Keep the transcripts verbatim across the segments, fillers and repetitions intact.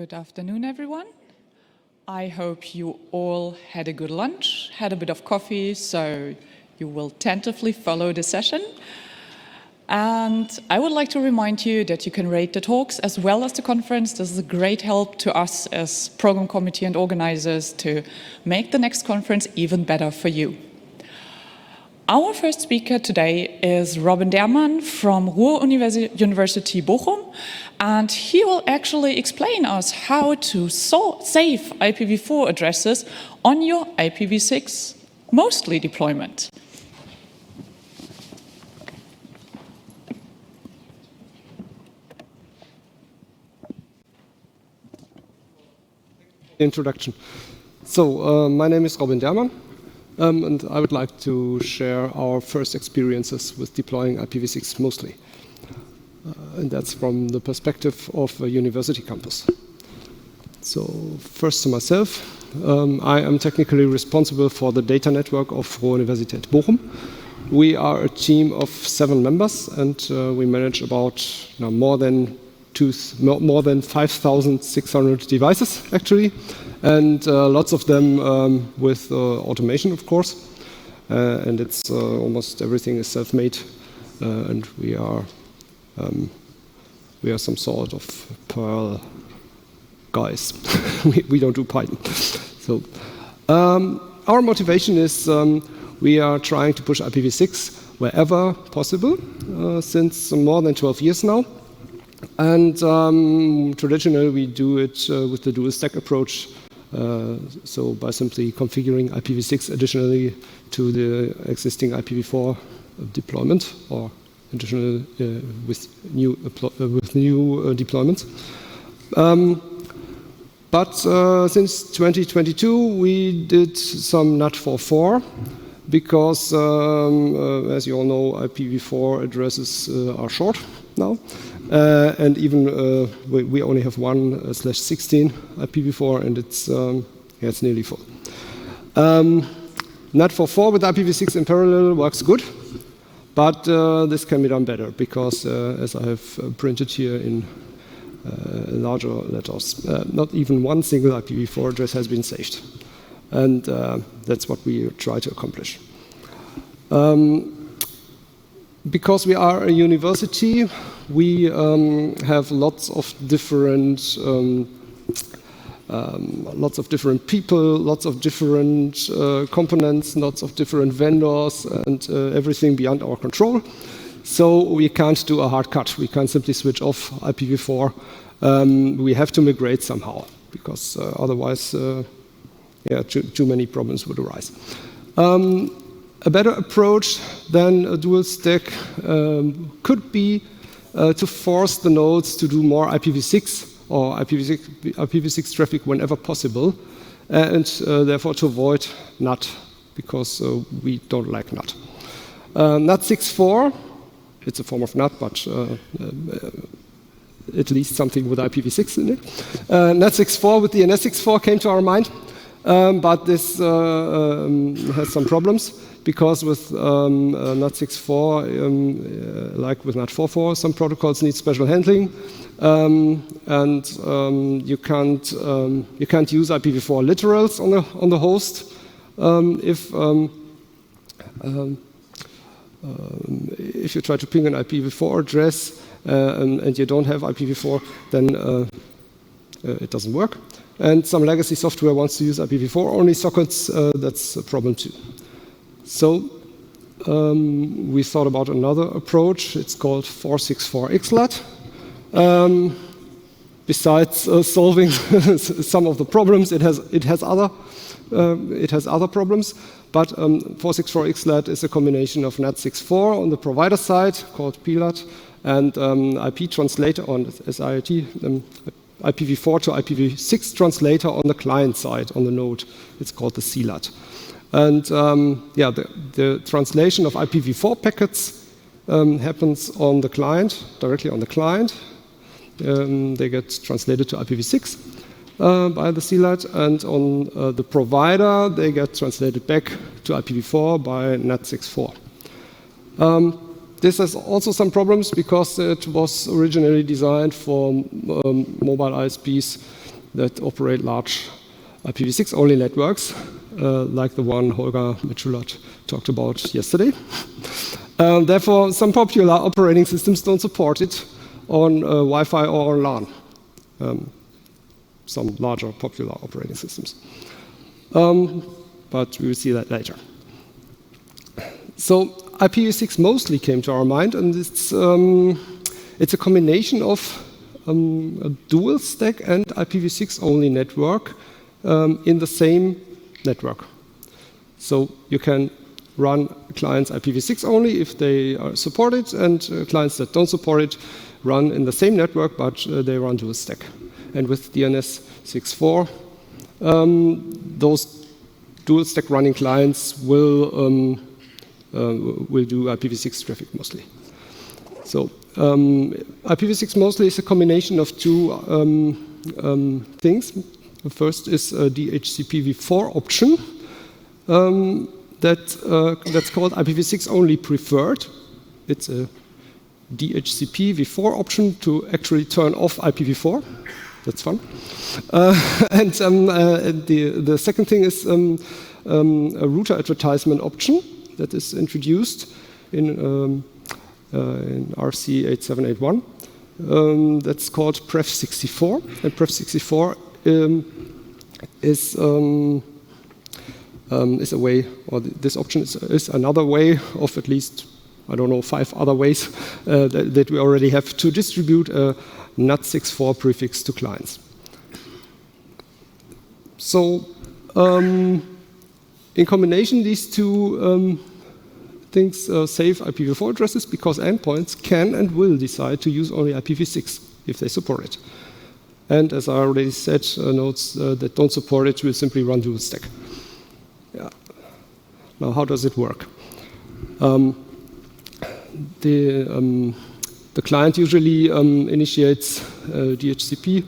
Good afternoon, everyone. I hope you all had a good lunch, had a bit of coffee, so you will tentatively follow the session. And I would like to remind you that you can rate the talks as well as the conference. This is a great help to us as program committee and organizers to make the next conference even better for you. Our first speaker today is Robin Dermann from Ruhr-University Bochum, and he will actually explain us how to so save I P v four addresses on your I P v six mostly deployment. Introduction. So, uh, my name is Robin Dermann. Um, and I would like to share our first experiences with deploying I P v six mostly. Uh, and that's from the perspective of a university campus. So first to myself, um, I am technically responsible for the data network of Ruhr-Universität Bochum. We are a team of seven members, and uh, we manage about you know, more than two, more than five thousand six hundred devices actually. And uh, lots of them um, with uh, automation, of course. Uh, and it's uh, almost everything is self-made, uh, and we are um, we are some sort of Perl guys. we, we don't do Python. So um, our motivation is um, we are trying to push I P v six wherever possible uh, since more than twelve years now. And um, traditionally we do it uh, with the dual stack approach. Uh, so by simply configuring I P v six additionally to the existing I P v four deployment, or additional uh, with new uh, with new uh, deployments. Um, but uh, since twenty twenty-two we did some N A T four four because, um, uh, as you all know, I P v four addresses uh, are short now. Uh, and even uh, we, we only have one uh, slash sixteen I P v four, and it's um, yeah, it's nearly full. Um, N A T four four with I P v six in parallel works good, but uh, this can be done better because, uh, as I have uh, printed here in uh, larger letters, uh, not even one single I P v four address has been saved, and uh, that's what we try to accomplish. Um, Because we are a university, we um, have lots of different, um, um, lots of different people, lots of different uh, components, lots of different vendors, and uh, everything beyond our control. So we can't do a hard cut. We can't simply switch off I P v four. Um, we have to migrate somehow, because uh, otherwise, uh, yeah, too, too many problems would arise. Um, A better approach than a dual stack um, could be uh, to force the nodes to do more I P v six or I P v six, I P v six traffic whenever possible, and uh, therefore to avoid N A T, because uh, we don't like N A T. Uh, N A T six four, it's a form of N A T, but uh, uh, at least something with I P v six in it. Uh, N A T six four with D N S six four came to our mind, um, but this uh, um, has some problems. Because with um, uh, N A T six four, um, uh, like with N A T four four, some protocols need special handling, um, and um, you can't um, you can't use I P v four literals on the on the host um, if um, um, um, if you try to ping an I P v four address uh, and, and you don't have I P v four, then uh, uh, it doesn't work. And some legacy software wants to use I P v four only sockets. Uh, that's a problem too. So um, we thought about another approach. It's called four six four X L A T. Um, besides uh, solving some of the problems, it has it has other uh, it has other problems. But um, four six four X L A T is a combination of N A T six four on the provider side, called P L A T, and um, I P translator on S I T. Um, I P v four to I P v six translator on the client side, on the node. It's called the C L A T. And um, yeah, the, the translation of I P v four packets um, happens on the client, directly on the client. Um, they get translated to I P v six uh, by the C L A T, and on uh, the provider, they get translated back to I P v four by N A T six four. Um, this has also some problems because it was originally designed for um, mobile I S Ps that operate large I P v six only networks, uh, like the one Holger Mitschulat talked about yesterday. Um, therefore, some popular operating systems don't support it on uh, Wi-Fi or on LAN. Um, some larger popular operating systems. Um, but we will see that later. So I P v six mostly came to our mind, and it's, um, it's a combination of um, a dual stack and I P v six only network um, in the same network. So you can run clients I P v six only if they are supported, and uh, clients that don't support it run in the same network, but uh, they run dual stack. And with D N S six point four, um, those dual stack running clients will, um, uh, will do I P v six traffic mostly. So um, I P v six mostly is a combination of two um, um, things. The first is a D H C P v four option um, that, uh, that's called I P v six only preferred. It's a D H C P v four option to actually turn off I P v four. That's fun. Uh, and um, uh, the, the second thing is um, um, a router advertisement option that is introduced in, um, uh, in R C eight seven eight one. Um, that's called pref sixty-four. And pref sixty-four um, is, um, um, is a way, or this option is, is another way of at least, I don't know, five other ways uh, that, that we already have to distribute a N A T six point four prefix to clients. So um, in combination, these two um, things uh, save I P v four addresses because endpoints can and will decide to use only I P v six if they support it. And as I already said, uh, nodes uh, that don't support it will simply run dual stack. Yeah. Now, how does it work? Um, the um, The client usually um, initiates a D H C P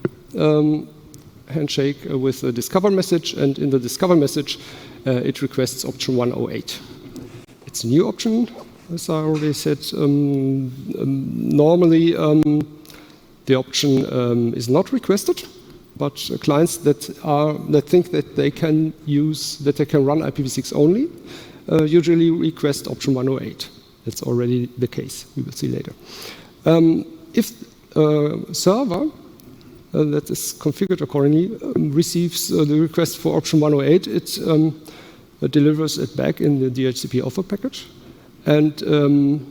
um, handshake uh, with a discover message, and in the discover message, uh, it requests option one oh eight. It's a new option, as I already said. Um, um, normally, um, the option um, is not requested, but uh, clients that are that think that they can use that they can run I P v six only uh, usually request option one oh eight. That's already the case. We will see later. Um, if a server uh, that is configured accordingly um, receives uh, the request for option one oh eight, it um, uh, delivers it back in the D H C P offer package, and um,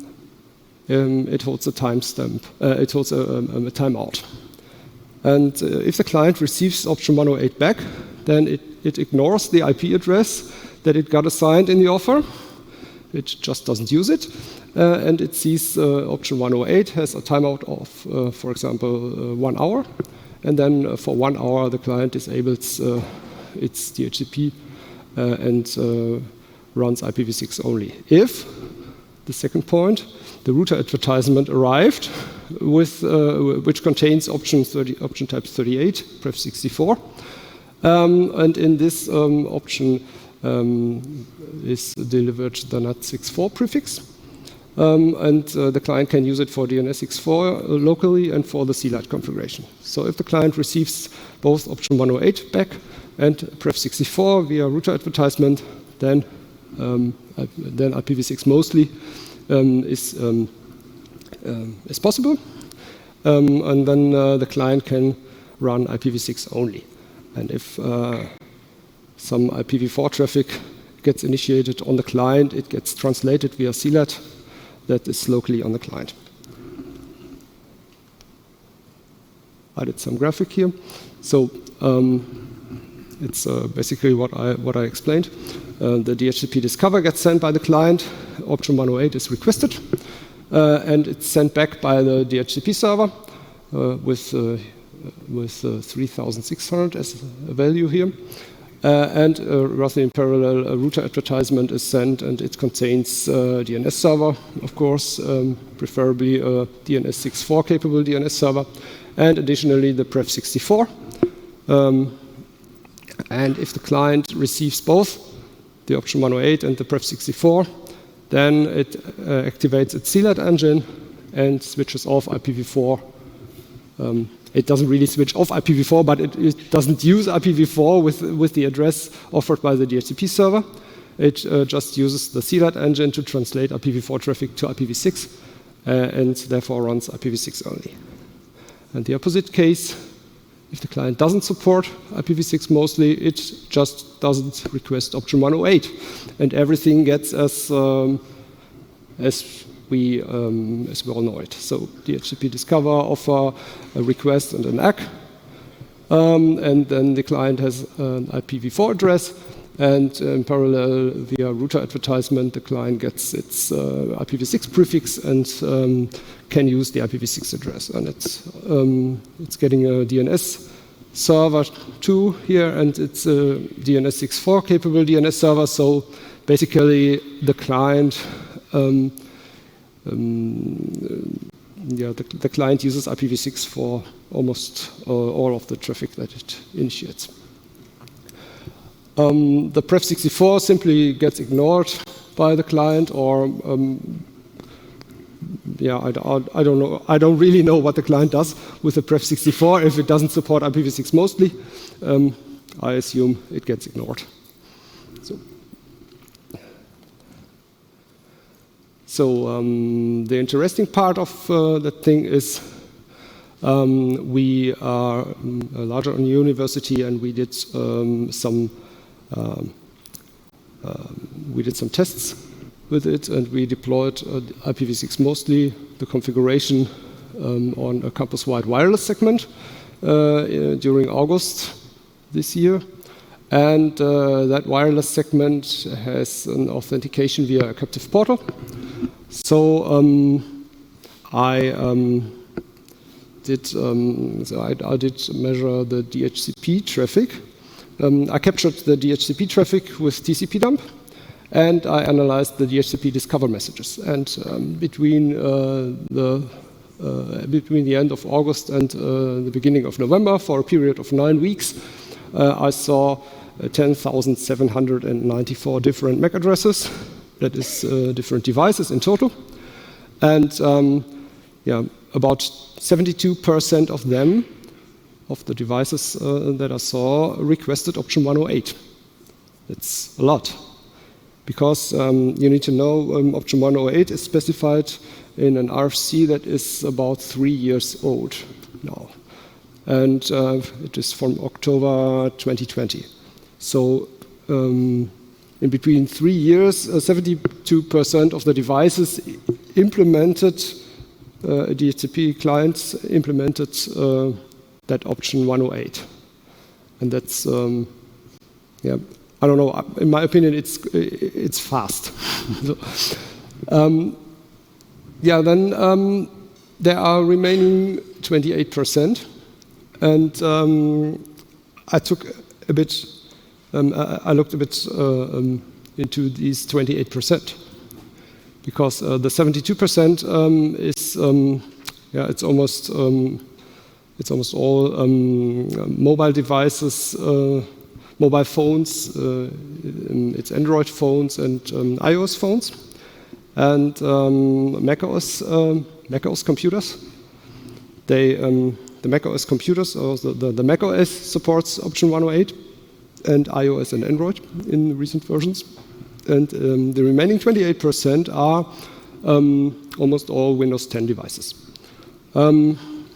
um, it holds a timestamp. Uh, it holds a, a, a timeout. And uh, if the client receives option one oh eight back, then it, it ignores the I P address that it got assigned in the offer. It just doesn't use it, uh, and it sees uh, option one oh eight has a timeout of, uh, for example, uh, one hour, and then uh, for one hour the client disables uh, its D H C P uh, and uh, runs I P v six only. If, the second point, the router advertisement arrived, with, uh, which contains option, thirty, option type thirty-eight, pref sixty-four, um, and in this um, option, Um, is delivered the N A T six point four prefix, um, and uh, the client can use it for D N S six point four uh, locally and for the C LAT configuration. So if the client receives both option one oh eight back and pref sixty-four via router advertisement, then um, then I P v six mostly um, is um, um, is possible, um, and then uh, the client can run I P v six only. And if uh, some I P v four traffic gets initiated on the client, it gets translated via C LAT that is locally on the client. I did some graphic here. So um, it's uh, basically what I, what I explained. Uh, the D H C P discover gets sent by the client. Option one oh eight is requested. Uh, and it's sent back by the D H C P server uh, with, uh, with uh, three thousand six hundred as a value here. Uh, and uh, roughly in parallel, a router advertisement is sent, and it contains uh, D N S server, of course, um, preferably a D N S six point four capable D N S server, and additionally the pref sixty-four. Um, and if the client receives both the option one oh eight and the pref sixty-four, then it uh, activates its C LAT engine and switches off I P v four um, it doesn't really switch off I P v four, but it, it doesn't use I P v four with, with the address offered by the D H C P server. It uh, just uses the C LAT engine to translate I P v four traffic to I P v six, uh, and therefore runs I P v six only. And the opposite case, if the client doesn't support I P v six mostly, it just doesn't request option one oh eight. And everything gets as, um, as, we, um, as we all know it. So D H C P Discover offer a request and an A C, um, and then the client has an I P v four address, and in parallel, via router advertisement, the client gets its uh, I P v six prefix and um, can use the I P v six address. And it's, um, it's getting a D N S server too here, and it's a D N S six point four capable D N S server. So basically, the client, um, um, yeah, the, the client uses I P v six for almost uh, all of the traffic that it initiates. Um, the pref sixty-four simply gets ignored by the client, or um, yeah, I, I, I don't know. I don't really know what the client does with the pref sixty-four if it doesn't support I P v six mostly. Um, I assume it gets ignored. So, so um, the interesting part of uh, that thing is um, we are a larger university, and we did um, some. Um, um, we did some tests with it, and we deployed uh, I P v six mostly, the configuration um, on a campus-wide wireless segment uh, during August this year. And uh, that wireless segment has an authentication via a captive portal. So um, I um, did um, so I, I did measure the D H C P traffic. Um, I captured the D H C P traffic with T C P dump, and I analyzed the D H C P discover messages. And um, between uh, the uh, between the end of August and uh, the beginning of November, for a period of nine weeks, uh, I saw uh, ten thousand seven hundred ninety-four different M A C addresses. That is uh, different devices in total, and um, yeah, about seventy-two percent of them. Of the devices uh, that I saw requested option one oh eight. It's a lot, because um, you need to know um, option one oh eight is specified in an R F C that is about three years old now, and uh, it is from October twenty twenty. So um, in between three years, uh, seventy-two percent of the devices implemented, uh, D H C P clients implemented uh, that option one oh eight. And that's, um, yeah, I don't know, in my opinion, it's, it's fast. so, um, yeah, then um, there are remaining twenty-eight percent. And um, I took a bit, um, I looked a bit uh, um, into these twenty-eight percent. Because uh, the seventy-two percent um, is, um, yeah, it's almost, um, It's almost all um, mobile devices, uh, mobile phones, uh, it's Android phones and um, iOS phones, and um, macOS, um, macOS computers. They, um, the macOS computers, or the, the, the macOS supports option one oh eight, and iOS and Android in recent versions. And um, the remaining twenty-eight percent are um, almost all Windows ten devices. Um,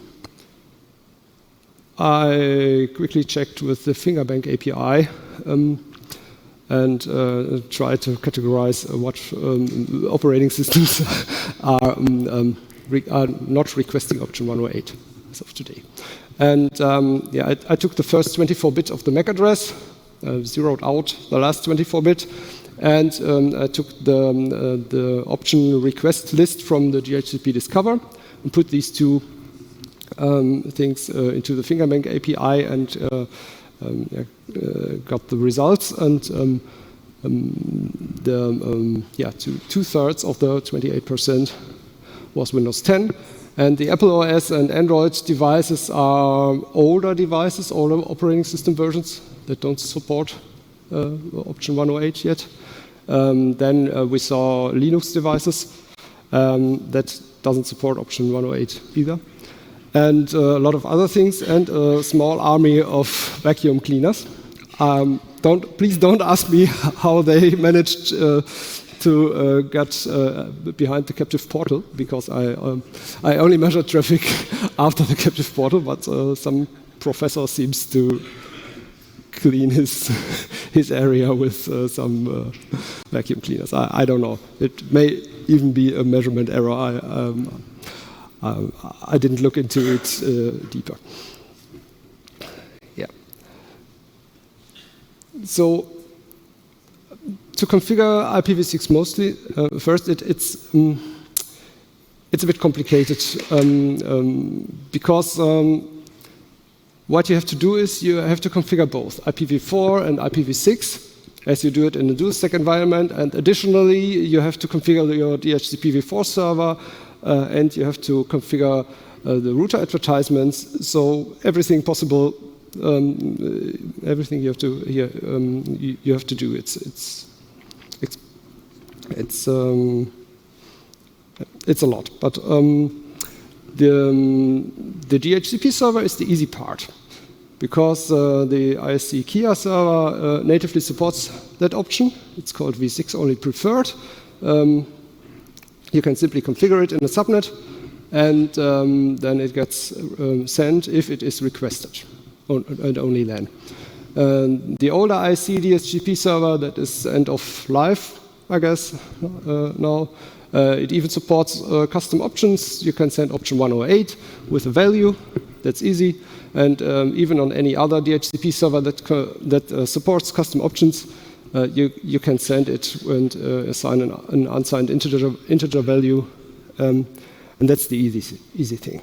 I quickly checked with the Fingerbank A P I um, and uh, tried to categorize uh, what um, operating systems are, um, um, re are not requesting option one oh eight as of today. And um, yeah, I, I took the first twenty-four bit of the M A C address, uh, zeroed out the last twenty-four bit, and um, I took the, um, uh, the option request list from the D H C P Discover and put these two Um, things uh, into the Fingerbank A P I, and uh, um, yeah, uh, got the results. And um, um, the um, yeah, two, two thirds of the twenty-eight percent was Windows ten, and the Apple O S and Android devices are older devices, older operating system versions that don't support uh, option one oh eight yet. Um, then uh, we saw Linux devices um, that doesn't support option one oh eight either. and uh, a lot of other things, and a small army of vacuum cleaners. Um, don't, please don't ask me how they managed uh, to uh, get uh, behind the captive portal, because I, um, I only measure traffic after the captive portal, but uh, some professor seems to clean his, his area with uh, some uh, vacuum cleaners. I, I don't know. It may even be a measurement error. I, um, um, I didn't look into it uh, deeper. Yeah. So, to configure I P v six mostly, uh, first it, it's um, it's a bit complicated um, um, because um, what you have to do is you have to configure both I P v four and I P v six as you do it in the DualStack environment, and additionally you have to configure your D H C P v four server uh, and you have to configure uh, the router advertisements. So everything possible, um, everything you have to here um, you, you have to do. It's it's It's it's, um, it's a lot, but um, the um, the D H C P server is the easy part, because uh, the I S C Kia server uh, natively supports that option. It's called v six only preferred. Um, you can simply configure it in a subnet, and um, then it gets um, sent if it is requested, and only then. Uh, the older I C D H C P server that is end of life, I guess, uh, now, uh, it even supports uh, custom options. You can send option one oh eight with a value. That's easy. And um, even on any other D H C P server that, that uh, supports custom options, uh, you, you can send it and uh, assign an, an unsigned integer, integer value. Um, and that's the easy, easy thing.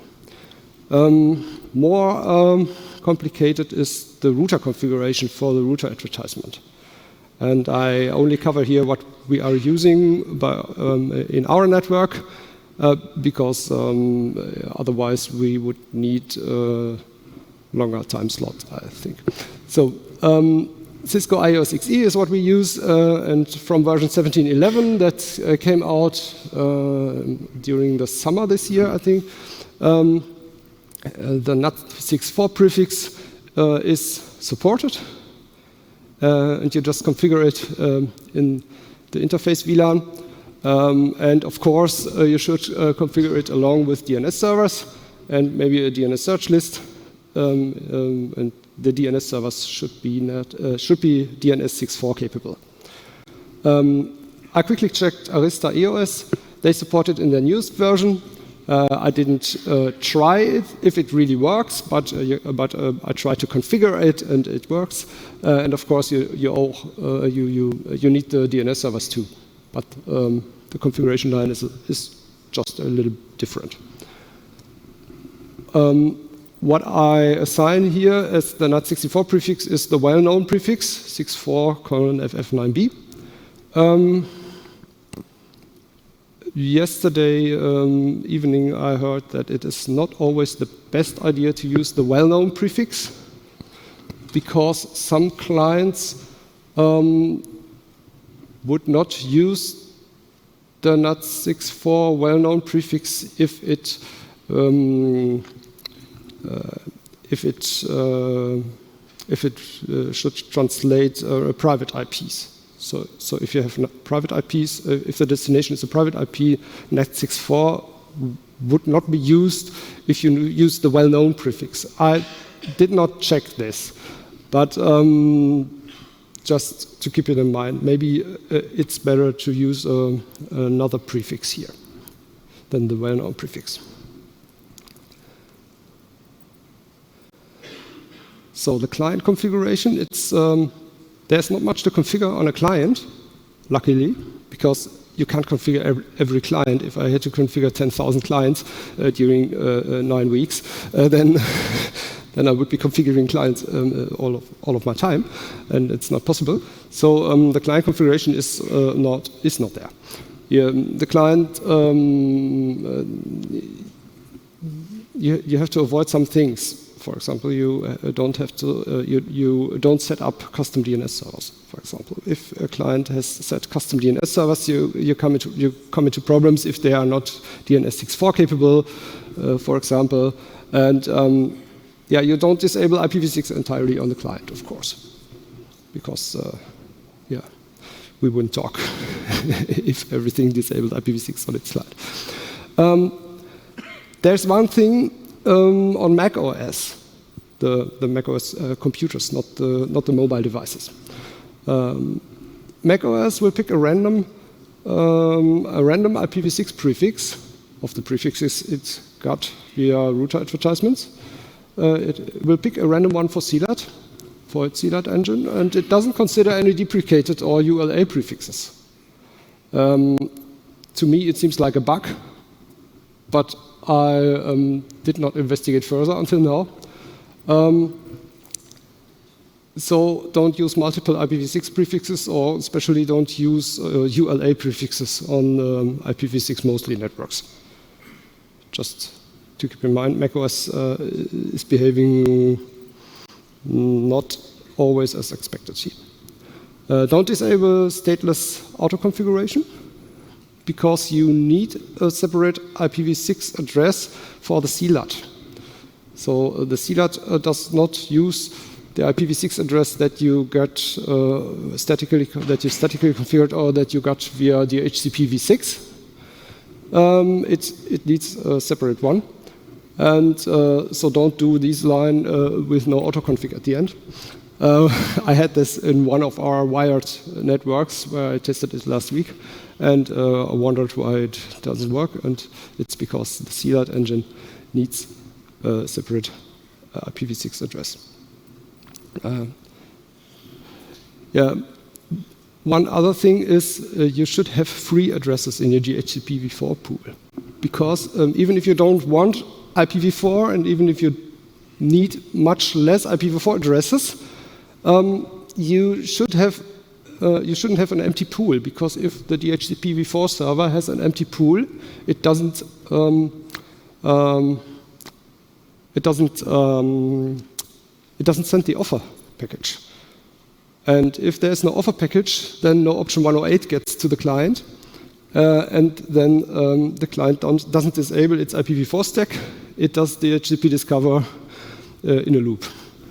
Um, more um, complicated is the router configuration for the router advertisement. And I only cover here what we are using by, um, in our network, uh, because um, otherwise we would need a longer time slot, I think. So um, Cisco I O S X E is what we use, uh, and from version seventeen eleven that uh, came out uh, during the summer this year, I think. Um, Uh, the N A T sixty-four prefix uh, is supported, uh, and you just configure it um, in the interface V LAN. Um, and of course, uh, you should uh, configure it along with D N S servers and maybe a D N S search list. Um, um, and the D N S servers should be net, uh, should be D N S sixty-four capable. Um, I quickly checked Arista E O S. They support it in their newest version. Uh, I didn't uh, try it if it really works, but, uh, you, but uh, I tried to configure it and it works. Uh, and of course, you you, owe, uh, you you you need the D N S servers too, but um, the configuration line is is just a little different. Um, what I assign here as the N A T sixty-four prefix is the well-known prefix sixty-four colon F F nine B. Um, Yesterday um, evening, I heard that it is not always the best idea to use the well-known prefix, because some clients um, would not use the N A T sixty-four well-known prefix if it um, uh, if it uh, if it uh, should translate uh, private I Ps. So, so if you have private I Ps, uh, if the destination is a private I P, N A T sixty-four would not be used if you use the well-known prefix. I did not check this, but um, just to keep it in mind, maybe uh, it's better to use uh, another prefix here than the well-known prefix. So the client configuration, it's um, there's not much to configure on a client, luckily, because you can't configure every, every client. If I had to configure ten thousand clients uh, during uh, uh, nine weeks, uh, then, then I would be configuring clients um, uh, all, of, all of my time, and it's not possible. So um, the client configuration is, uh, not, is not there. Yeah, the client, um, uh, you, you have to avoid some things. For example, you uh, don't have to, uh, you, you don't set up custom D N S servers. For example, if a client has set custom D N S servers, you, you, come, into, you come into problems if they are not D N S sixty-four capable, uh, for example. And um, yeah, you don't disable I P v six entirely on the client, of course, because uh, yeah, we wouldn't talk if everything disabled I P v six on its client. Um, there's one thing um, on Mac O S, the, the Mac O S uh, computers, not the, not the mobile devices. Um, Mac O S will pick a random, um, a random I P v six prefix of the prefixes it got via router advertisements. Uh, it will pick a random one for C LAT, for its C LAT engine, and it doesn't consider any deprecated or U L A prefixes. Um, to me, it seems like a bug, but I um, did not investigate further until now. Um, so don't use multiple I P v six prefixes, or especially don't use uh, U L A prefixes on um, I P v six mostly networks. Just to keep in mind, macOS uh, is behaving not always as expected here. Uh, don't disable stateless auto-configuration, because you need a separate I P v six address for the C LAT. So uh, the C LAT uh, does not use the I P v six address that you get uh, statically, that you statically configured or that you got via the D H C P v six. Um, it, it needs a separate one. And uh, so don't do this line uh, with no autoconfig at the end. Uh, I had this in one of our wired networks where I tested it last week, and uh, I wondered why it doesn't work, and it's because the C LAT engine needs a separate uh, I P v six address. Uh, yeah. One other thing is uh, you should have free addresses in your D H C P v four pool, because um, even if you don't want I P v four and even if you need much less I P v four addresses, um, you should have uh, you shouldn't have an empty pool, because if the D H C P v four server has an empty pool, it doesn't um, um, it doesn't um, it doesn't send the offer package. And if there's no offer package, then no option one oh eight gets to the client. Uh, and then um, the client doesn't disable its I P v four stack. It does the D H C P discover uh, in a loop.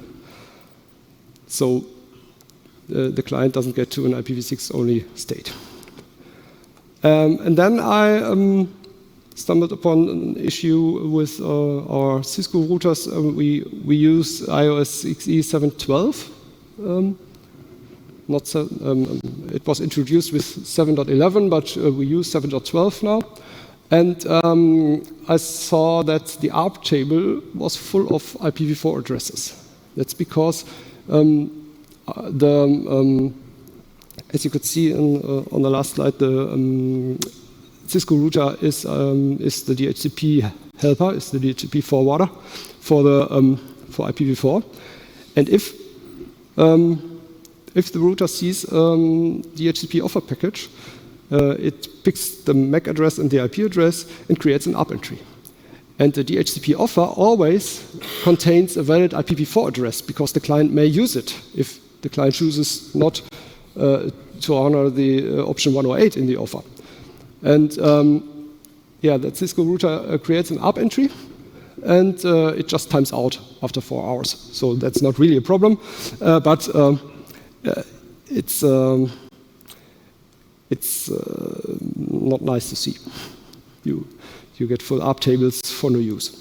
So uh, the client doesn't get to an I P v six only state. Um, and then I um, stumbled upon an issue with uh, our Cisco routers. Um, we, we use i O S X E seven twelve. Um, Not so, um, it was introduced with seven point eleven, but uh, we use seven point twelve now. And um, I saw that the A R P table was full of I P v four addresses. That's because um, the, um, as you could see in, uh, on the last slide, the um, Cisco router is, um, is the D H C P helper, is the D H C P forwarder for the um, for I P v four. And if um, If the router sees um, D H C P offer package, uh, it picks the M A C address and the I P address and creates an up entry. And the D H C P offer always contains a valid I P v four address, because the client may use it if the client chooses not uh, to honor the uh, option one oh eight in the offer. And um, yeah, the Cisco router uh, creates an up entry, and uh, it just times out after four hours. So that's not really a problem, uh, but um, Uh, it's um, it's uh, not nice to see. You you get full A R P tables for no use.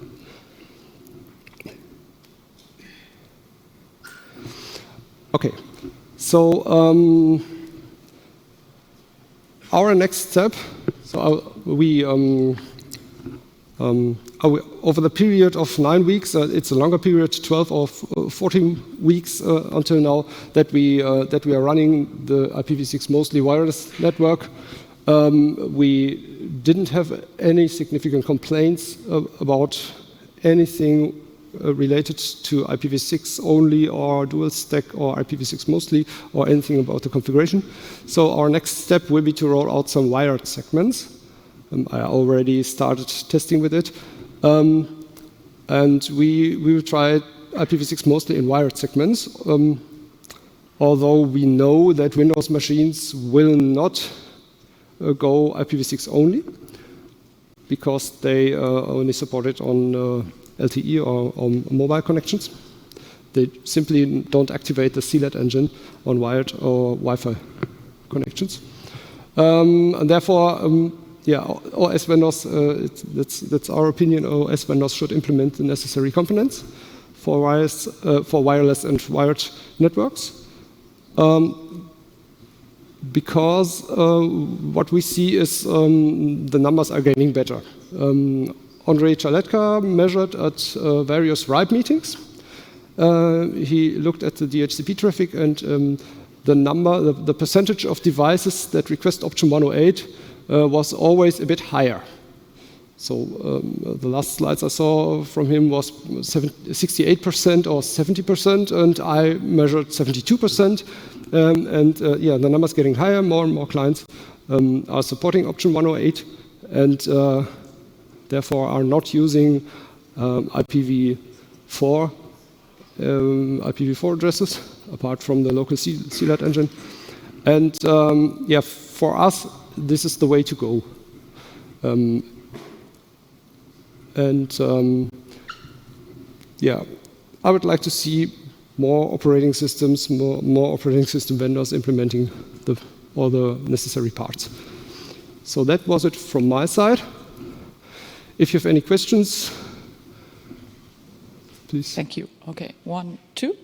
Okay, so um, our next step. So uh, we. Um, um, Over the period of nine weeks, uh, it's a longer period, twelve or fourteen weeks uh, until now, that we uh, that we are running the I P v six mostly wireless network. Um, we didn't have any significant complaints uh, about anything uh, related to I P v six only or dual stack or I P v six mostly or anything about the configuration. So our next step will be to roll out some wired segments. Um, I already started testing with it. Um, and we, we will try I P v six mostly in wired segments, um, although we know that Windows machines will not uh, go I P v six only, because they uh, only support it on uh, L T E or, or mobile connections. They simply don't activate the C L A T engine on wired or Wi-Fi connections. Um, and therefore, um, yeah, O S vendors, uh, it's, that's, that's our opinion, O S vendors should implement the necessary components for wireless, uh, for wireless and wired networks. Um, because uh, what we see is um, the numbers are getting better. Um, Andrei Chaletka measured at uh, various RIPE meetings. Uh, he looked at the D H C P traffic, and um, the number, the, the percentage of devices that request option one oh eight uh, was always a bit higher. So um, the last slides I saw from him was sixty-eight percent or seventy percent, and I measured seventy-two percent. Um, and uh, yeah, the number's getting higher. More and more clients um, are supporting option one oh eight, and uh, therefore are not using um, I P v four. Um, I P v four addresses, apart from the local C L A T engine. And um, yeah, for us, this is the way to go. Um, and um, yeah, I would like to see more operating systems, more, more operating system vendors implementing the, all the necessary parts. So that was it from my side. If you have any questions, please. Thank you. Okay, one, two.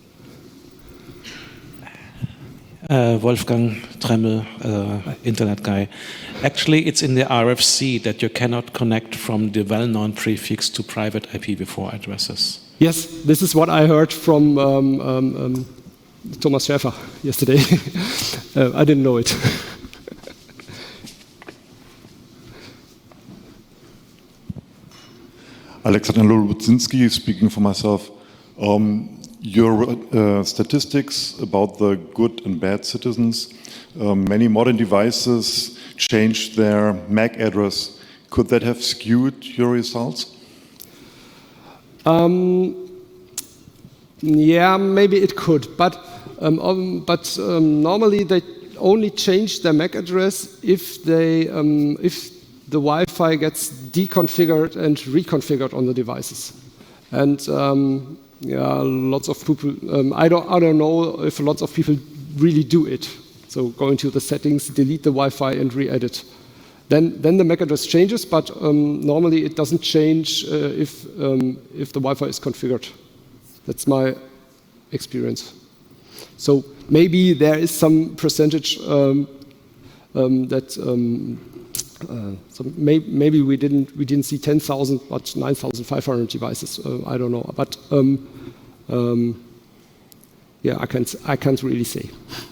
Uh, Wolfgang Tremmel, uh, Internet guy. Actually, it's in the R F C that you cannot connect from the well-known prefix to private I P v four addresses. Yes, this is what I heard from um, um, um, Thomas Schäfer yesterday. uh, I didn't know it. Alexander Lubudzinski, speaking for myself. Um, your uh, statistics about the good and bad citizens, uh, many modern devices changed their M A C address. Could that have skewed your results? Um, yeah, maybe it could, but, um, um, but um, normally they only change their M A C address if, they, um, if the Wi-Fi gets deconfigured and reconfigured on the devices. And um, yeah, lots of people, um, I, don't, I don't know if lots of people really do it. So go into the settings, delete the Wi-Fi and re-edit. Then, then the M A C address changes, but um, normally it doesn't change uh, if, um, if the Wi-Fi is configured. That's my experience. So maybe there is some percentage um, um, that um, uh, so may, maybe we didn't we didn't see ten thousand, but nine thousand five hundred devices. Uh, I don't know, but um, um, yeah, I can't I can't really say.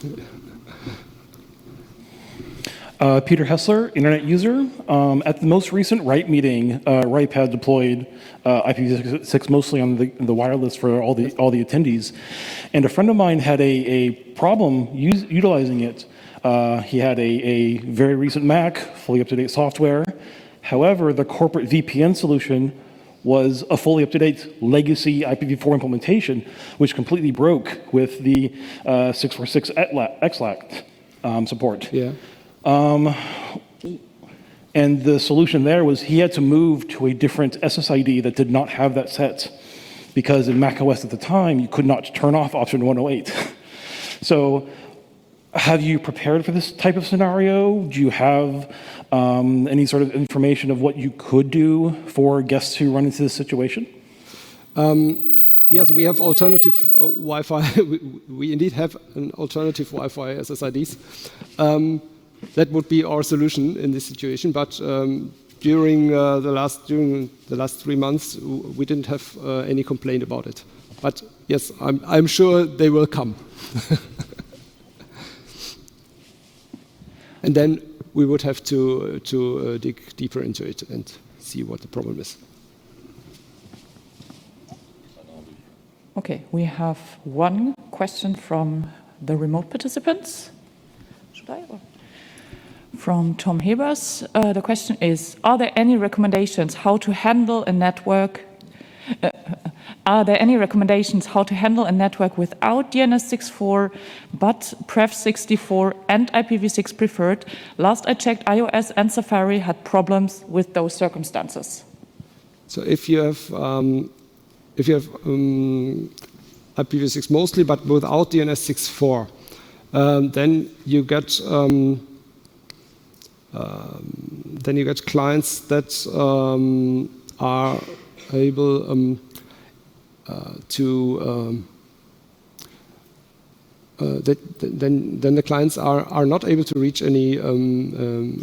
Uh, Peter Hessler, internet user. Um, at the most recent RIPE meeting, uh, RIPE had deployed uh, I P v six mostly on the, the wireless for all the all the attendees, and a friend of mine had a, a problem use, utilizing it. Uh, he had a, a very recent Mac, fully up-to-date software. However, the corporate V P N solution was a fully up-to-date legacy I P v four implementation, which completely broke with the uh, six forty-six X L A C um, support. Yeah. Um, and the solution there was he had to move to a different S S I D that did not have that set, because in macOS at the time, you could not turn off option one oh eight. So have you prepared for this type of scenario? Do you have um, any sort of information of what you could do for guests who run into this situation? Um, yes, we have alternative uh, Wi-Fi. we, we indeed have an alternative Wi-Fi S S I Ds. Um, That would be our solution in this situation. But um, during uh, the last during the last three months, we didn't have uh, any complaint about it. But yes, I'm I'm sure they will come. And then we would have to to uh, dig deeper into it and see what the problem is. Okay, we have one question from the remote participants. Should I? Or? From Tom Hebers, uh, the question is, are there any recommendations how to handle a network uh, are there any recommendations how to handle a network without D N S six point four but Pref sixty-four and I P v six preferred? Last I checked, iOS and Safari had problems with those circumstances. So if you have um, if you have um, I P v six mostly, but without D N S six point four, um, then you get um, um, then you get clients that um, are able um, uh, to um, uh, that then then the clients are are not able to reach any um, um,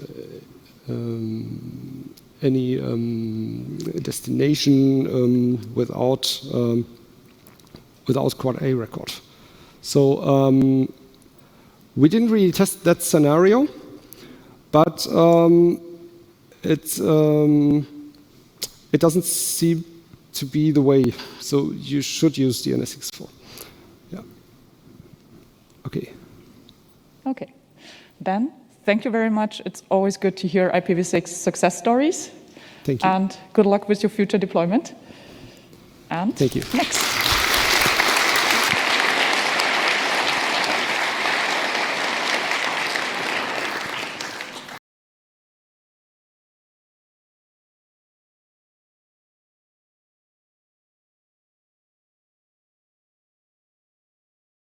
um, any um, destination um, without um, without quad A record. So um, we didn't really test that scenario, but um, it um, it doesn't seem to be the way. So you should use D N S six point four. Yeah. Okay. Okay. Then, thank you very much. It's always good to hear I P v six success stories. Thank you. And good luck with your future deployment. And Thank you. next.